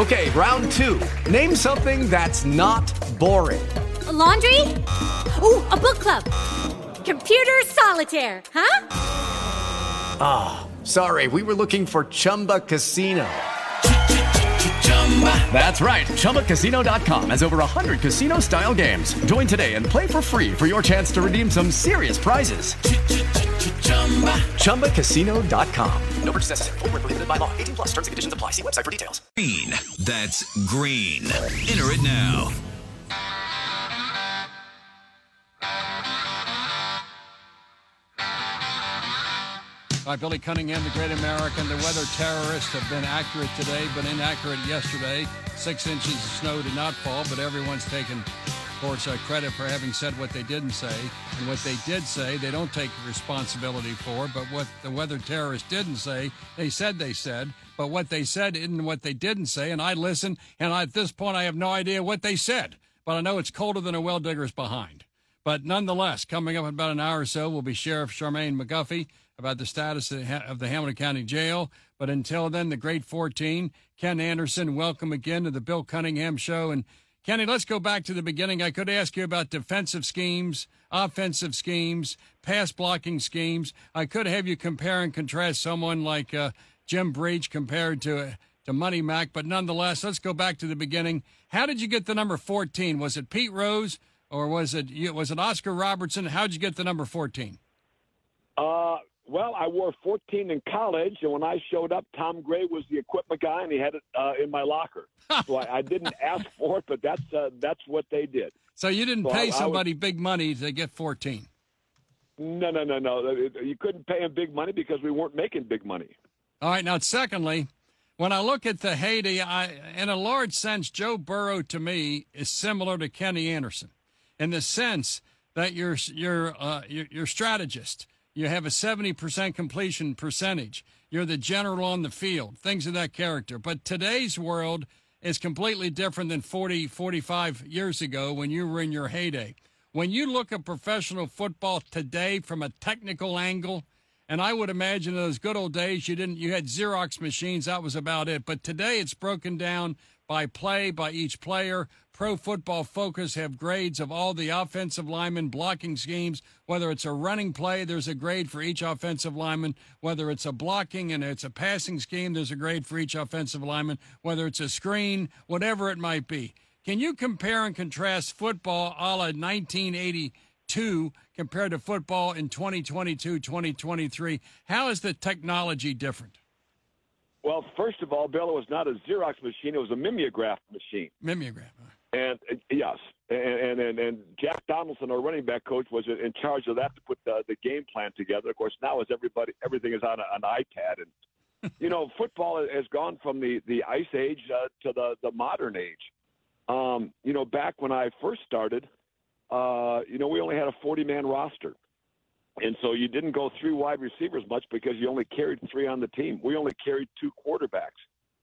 Okay, round two. Name something that's not boring. A laundry? Ooh, a book club. Computer solitaire, huh? Ah, oh, sorry, we were looking for Chumba Casino. That's right, ChumbaCasino.com has over 100 casino-style games. Join today and play for free for your chance to redeem some serious prizes. ChumbaCasino.com. No purchase necessary. Void where prohibited by law. 18 plus terms and conditions apply. See website for details. Green. That's green. Enter it now. All right, Billy Cunningham, the great American. The weather terrorists have been accurate today, but inaccurate yesterday. 6 inches of snow did not fall, but everyone's taken, of course, credit for having said what they didn't say. And what they did say, they don't take responsibility for. But what the weather terrorists didn't say, they said. But what they said isn't what they didn't say. And I listened, and at this point, I have no idea what they said. But I know it's colder than a well-digger's behind. But nonetheless, coming up in about an hour or so will be Sheriff Charmaine McGuffey about the status of the Hamilton County Jail. But until then, the Great 14, Ken Anderson, welcome again to the Bill Cunningham Show. And Kenny, let's go back to the beginning. I could ask you about defensive schemes, offensive schemes, pass blocking schemes. I could have you compare and contrast someone like Jim Breach compared to Money Mac. But nonetheless, let's go back to the beginning. How did you get the number 14? Was it Pete Rose or was it Oscar Robertson? How did you get the number 14? Well, I wore 14 in college, and when I showed up, Tom Gray was the equipment guy, and he had it in my locker. So I didn't ask for it, but that's what they did. So you didn't pay somebody big money to get 14? No. You couldn't pay him big money because we weren't making big money. All right. Now, secondly, when I look at the heyday, in a large sense, Joe Burrow to me is similar to Kenny Anderson in the sense that you're strategist. You have a 70% completion percentage. You're the general on the field, things of that character. But today's world is completely different than 40, 45 years ago when you were in your heyday. When you look at professional football today from a technical angle, and I would imagine in those good old days you had Xerox machines, that was about it. But today it's broken down by play, by each player. Pro Football Focus have grades of all the offensive linemen, blocking schemes. Whether it's a running play, there's a grade for each offensive lineman. Whether it's a blocking and it's a passing scheme, there's a grade for each offensive lineman. Whether it's a screen, whatever it might be. Can you compare and contrast football a la 1982 compared to football in 2022, 2023? How is the technology different? Well, first of all, Bill, it was not a Xerox machine. It was a mimeograph machine. Mimeograph. And yes, and Jack Donaldson, our running back coach, was in charge of that to put the game plan together. Of course, now everything is on an iPad, and football has gone from the ice age to the modern age. Back when I first started, we only had a 40-man roster. And so you didn't go 3 wide receivers much because you only carried 3 on the team. We only carried 2 quarterbacks.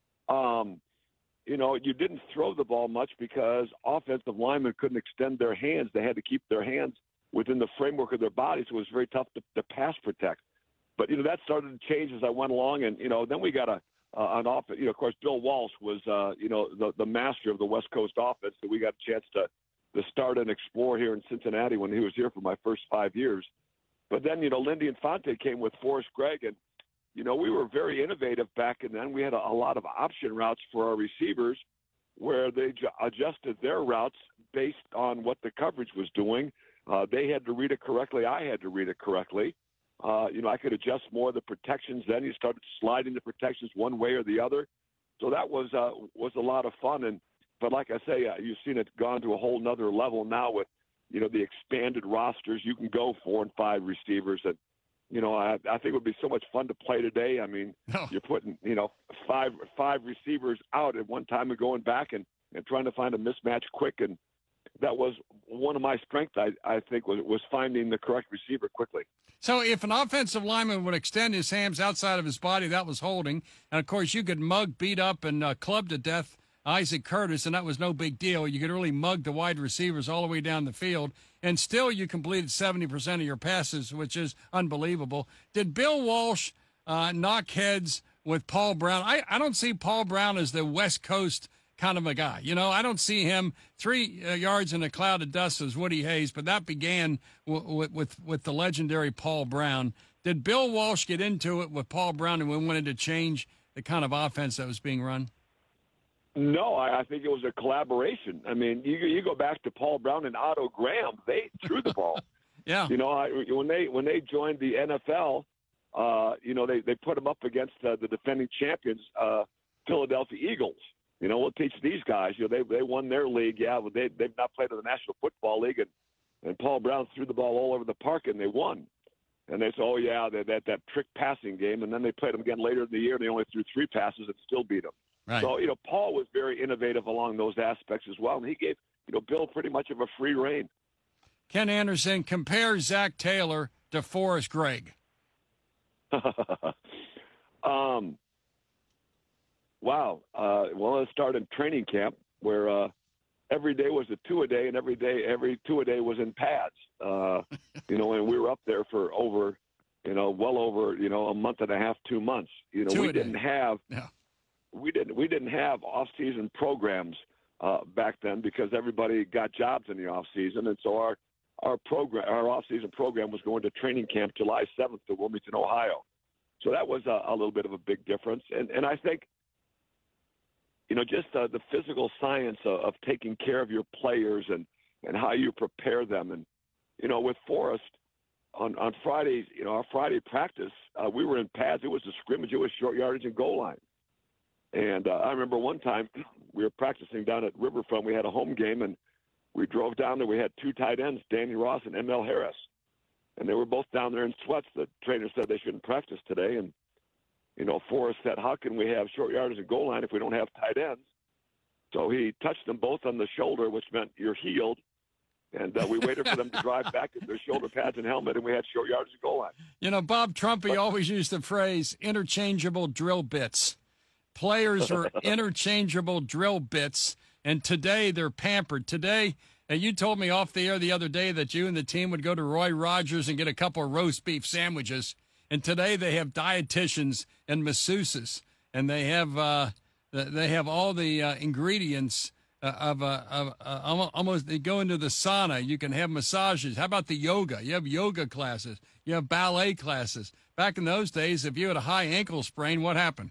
You didn't throw the ball much because offensive linemen couldn't extend their hands. They had to keep their hands within the framework of their bodies. So it was very tough to pass protect. But, that started to change as I went along. And, then we got an offense. Of course, Bill Walsh was, the master of the West Coast offense. So we got a chance to start and explore here in Cincinnati when he was here for my first 5 years. But then, Lindy Infante came with Forrest Gregg, and, we were very innovative back then. We had a lot of option routes for our receivers where they adjusted their routes based on what the coverage was doing. They had to read it correctly. I had to read it correctly. I could adjust more of the protections. Then you started sliding the protections one way or the other. So that was a lot of fun. But like I say, you've seen it gone to a whole nother level now with, the expanded rosters. You can go 4 and 5 receivers. And, I think it would be so much fun to play today. I mean, You're putting, five receivers out at one time and going back and trying to find a mismatch quick. And that was one of my strengths, I think, was finding the correct receiver quickly. So if an offensive lineman would extend his hands outside of his body, that was holding. And, of course, you could mug, beat up, and club to death Isaac Curtis, and that was no big deal. You could really mug the wide receivers all the way down the field, and still you completed 70% of your passes, which is unbelievable. Did Bill Walsh knock heads with Paul Brown. I don't see Paul Brown as the West Coast kind of a guy. You know, I don't see him 3 yards in a cloud of dust as Woody Hayes, but that began with the legendary Paul Brown. Did Bill Walsh get into it with Paul Brown and we wanted to change the kind of offense that was being run? No, I think it was a collaboration. I mean, you go back to Paul Brown and Otto Graham; they threw the ball. Yeah. You know, when they joined the NFL, you know, they put them up against the defending champions, Philadelphia Eagles. You know, we'll teach these guys. You know, they won their league. Yeah, but they've not played in the National Football League, and Paul Brown threw the ball all over the park, and they won. And they said, oh, yeah, that trick passing game. And then they played them again later in the year, and they only threw 3 passes and still beat them. Right. So, you know, Paul was very innovative along those aspects as well. And he gave, you know, Bill pretty much of a free rein. Ken Anderson, compare Zach Taylor to Forrest Gregg. Wow. Well, it started in training camp where every day was a 2-a-day, and every 2-a-day was in pads. You know, and we were up there for over, you know, well over, you know, a month and a half, 2 months. You know, we didn't have off-season programs back then because everybody got jobs in the off-season, and so our off-season program was going to training camp July 7th to Wilmington, Ohio. So that was a little bit of a big difference, and I think, you know, just the physical science of taking care of your players and how you prepare them. And, you know, with Forrest on Fridays, you know, our Friday practice, we were in pads. It was a scrimmage. It was short yardage and goal line. And I remember one time we were practicing down at Riverfront. We had a home game, and we drove down there. We had 2 tight ends, Danny Ross and M.L. Harris. And they were both down there in sweats. The trainer said they shouldn't practice today. And, you know, Forrest said, how can we have short yardage and goal line if we don't have tight ends? So he touched them both on the shoulder, which meant you're healed. And we waited for them to drive back in their shoulder pads and helmet, and we had short yardage and goal line. You know, Bob Trumpy always used the phrase interchangeable drill bits. Players are interchangeable drill bits, and today they're pampered. Today, and you told me off the air the other day that you and the team would go to Roy Rogers and get a couple of roast beef sandwiches, and today they have dietitians and masseuses, and they have all the ingredients of almost. They go into the sauna. You can have massages. How about the yoga? You have yoga classes. You have ballet classes. Back in those days, if you had a high ankle sprain, what happened?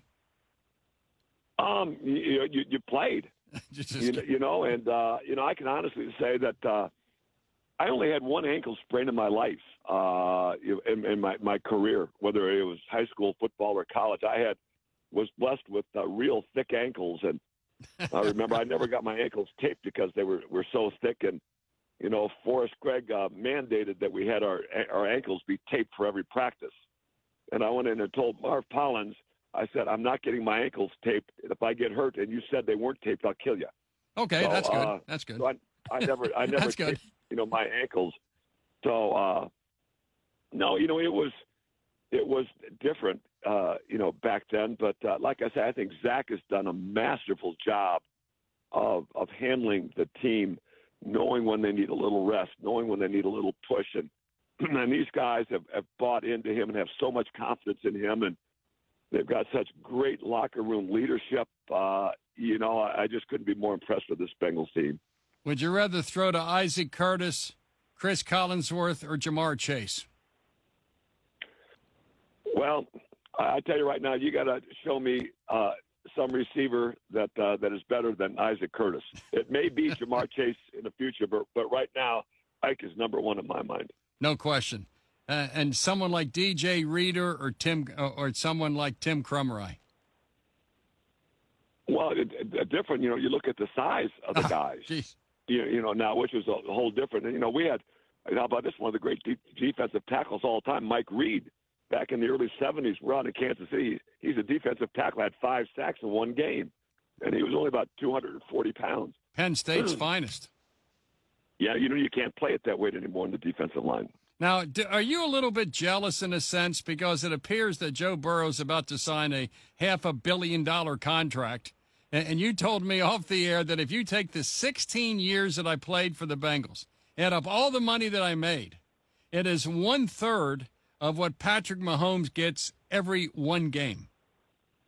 You played, you know, and, you know, I can honestly say that I only had one ankle sprain in my life, in my career, whether it was high school football or college. Was blessed with real thick ankles. And I remember I never got my ankles taped because they were so thick. And, you know, Forrest Gregg mandated that we had our ankles be taped for every practice. And I went in and told Marv Collins, I said, I'm not getting my ankles taped. If I get hurt and you said they weren't taped, I'll kill you. Okay, so, that's good. That's good. So I never taped, you know, my ankles. So, no, you know, it was different, you know, back then. But like I said, I think Zach has done a masterful job of handling the team, knowing when they need a little rest, knowing when they need a little push. And these guys have bought into him and have so much confidence in him. And they've got such great locker room leadership. You know, I just couldn't be more impressed with this Bengals team. Would you rather throw to Isaac Curtis, Chris Collinsworth, or Jamar Chase? Well, I tell you right now, you got to show me some receiver that is better than Isaac Curtis. It may be Jamar Chase in the future, but right now, Ike is number one in my mind. No question. And someone like DJ Reader or someone like Tim Krumrie? Well, different. You know, you look at the size of the guys. Geez. You know, now, which was a whole different. And, you know, we had, how about this, one of the great defensive tackles all time, Mike Reed, back in the early 70s, around in Kansas City. He's a defensive tackle, had 5 sacks in one game, and he was only about 240 pounds. Penn State's finest. Yeah, you know, you can't play it that weight anymore in the defensive line. Now, are you a little bit jealous in a sense because it appears that Joe Burrow's about to sign a $500 million contract, and you told me off the air that if you take the 16 years that I played for the Bengals, add up all the money that I made, it is 1/3 of what Patrick Mahomes gets every one game.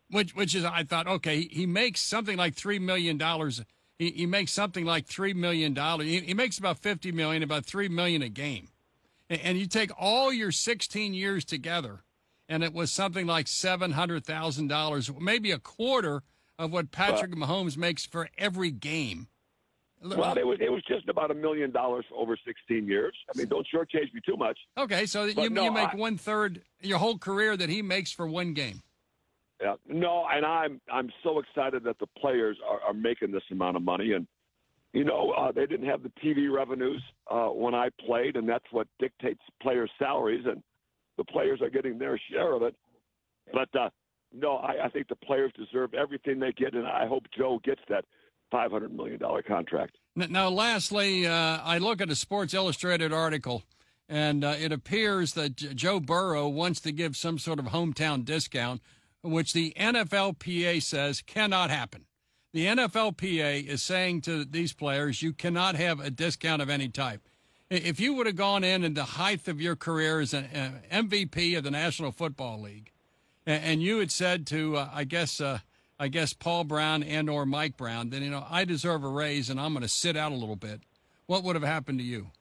Which is, I thought, okay, he makes something like $3 million. He makes something like $3 million. He makes about $50 million, about $3 million a game. And you take all your 16 years together, and it was something like $700,000, maybe a quarter of what Patrick Mahomes makes for every game. Well, it was just about $1 million over 16 years. I mean, don't shortchange me too much. Okay, so you make 1/3 your whole career that he makes for one game. Yeah, no, and I'm so excited that the players are making this amount of money, and they didn't have the TV revenues when I played, and that's what dictates players' salaries, and the players are getting their share of it. But no, I think the players deserve everything they get, and I hope Joe gets that $500 million contract. Now, lastly, I look at a Sports Illustrated article, and it appears that Joe Burrow wants to give some sort of hometown discount, which the NFLPA says cannot happen. The NFLPA is saying to these players, you cannot have a discount of any type. If you would have gone in the height of your career as an MVP of the National Football League, and you had said to, I guess Paul Brown and or Mike Brown, then, I deserve a raise and I'm going to sit out a little bit, what would have happened to you?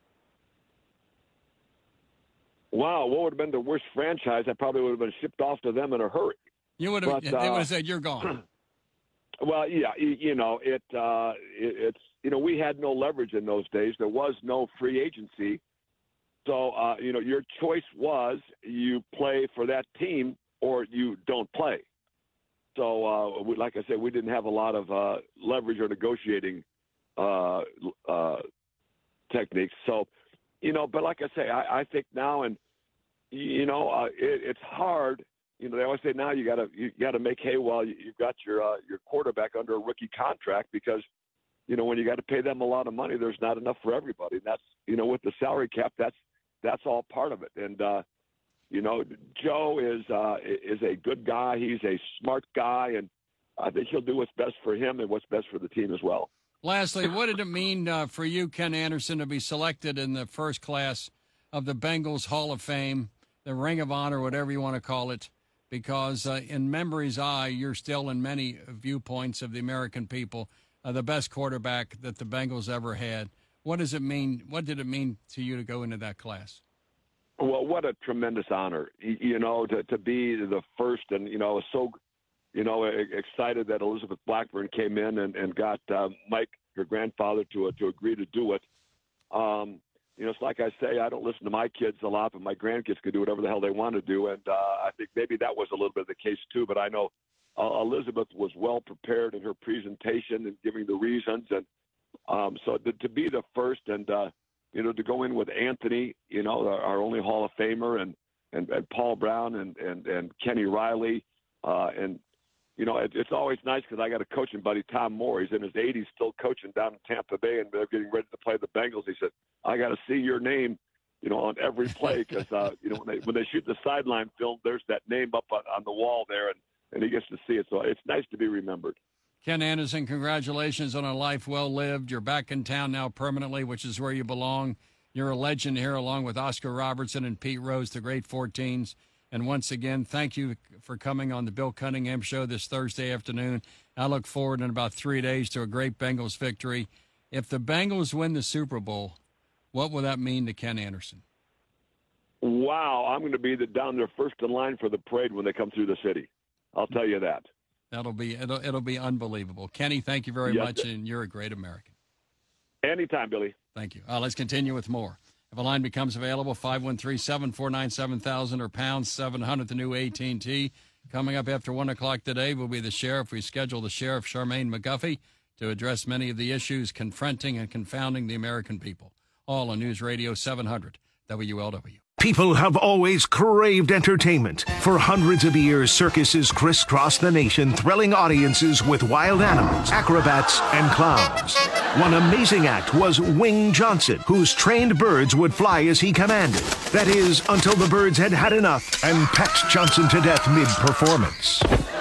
Wow, what would have been the worst franchise? I probably would have been shipped off to them in a hurry. You would have. They would have said, "You're gone." Well, yeah, it's we had no leverage in those days. There was no free agency, so your choice was you play for that team or you don't play. So, like I said, we didn't have a lot of leverage or negotiating techniques. So, but like I say, I think now, and it's hard. They always say now you got to make hay while you've got your quarterback under a rookie contract, because when you got to pay them a lot of money, there's not enough for everybody. And that's with the salary cap, that's all part of it. And Joe is a good guy. He's a smart guy, and I think he'll do what's best for him and what's best for the team as well. Lastly, what did it mean for you, Ken Anderson, to be selected in the first class of the Bengals Hall of Fame, the Ring of Honor, whatever you want to call it? Because in memory's eye, you're still, in many viewpoints of the American people, the best quarterback that the Bengals ever had. What does it mean? What did it mean to you to go into that class? Well, what a tremendous honor, to be the first, and, so, excited that Elizabeth Blackburn came in and got Mike, her grandfather, to agree to do it. It's like I say, I don't listen to my kids a lot, but my grandkids can do whatever the hell they want to do. And I think maybe that was a little bit of the case too. But I know Elizabeth was well prepared in her presentation and giving the reasons. And so to be the first and, to go in with Anthony, our only Hall of Famer, and Paul Brown and Kenny Riley. It's always nice because I got a coaching buddy, Tom Moore. He's in his 80s, still coaching down in Tampa Bay, and they're getting ready to play the Bengals. He said, I got to see your name, on every play because, when they shoot the sideline film, there's that name up on the wall there, and he gets to see it. So it's nice to be remembered. Ken Anderson, congratulations on a life well lived. You're back in town now permanently, which is where you belong. You're a legend here, along with Oscar Robertson and Pete Rose, the great 14s. And once again, thank you for coming on the Bill Cunningham Show this Thursday afternoon. I look forward in about 3 days to a great Bengals victory. If the Bengals win the Super Bowl, what will that mean to Ken Anderson? Wow, I'm going to be down there first in line for the parade when they come through the city. I'll tell you that. It'll be unbelievable. Kenny, thank you very much, and you're a great American. Anytime, Billy. Thank you. Let's continue with more. If a line becomes available, 513-749-7000 or pound 700, the new AT&T. Coming up after 1 o'clock today will be the sheriff. We schedule the sheriff, Charmaine McGuffey, to address many of the issues confronting and confounding the American people. All on News Radio 700 WLW. People have always craved entertainment. For hundreds of years, circuses crisscrossed the nation, thrilling audiences with wild animals, acrobats, and clowns. One amazing act was Wing Johnson, whose trained birds would fly as he commanded. That is, until the birds had had enough and pecked Johnson to death mid-performance.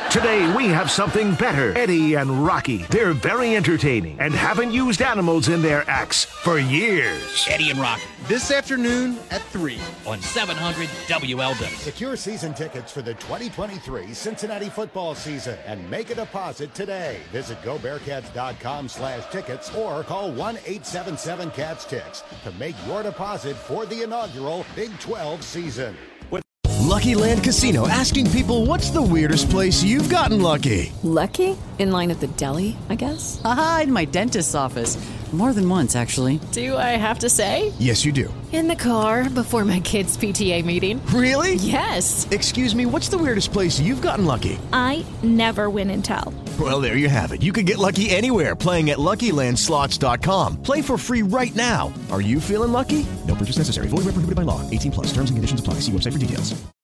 Today, we have something better. Eddie and Rocky. They're very entertaining and haven't used animals in their acts for years. Eddie and Rocky. This afternoon at 3 on 700 WLW. Secure season tickets for the 2023 Cincinnati football season and make a deposit today. Visit GoBearcats.com/tickets or call 1-877-CATS-TICKS to make your deposit for the inaugural Big 12 season. Lucky Land Casino, asking people, what's the weirdest place you've gotten lucky? Lucky? In line at the deli, I guess? Aha, in my dentist's office. More than once, actually. Do I have to say? Yes, you do. In the car before my kids' PTA meeting. Really? Yes. Excuse me, what's the weirdest place you've gotten lucky? I never win and tell. Well, there you have it. You can get lucky anywhere, playing at LuckyLandSlots.com. Play for free right now. Are you feeling lucky? No purchase necessary. Void where prohibited by law. 18+. Terms and conditions apply. See website for details.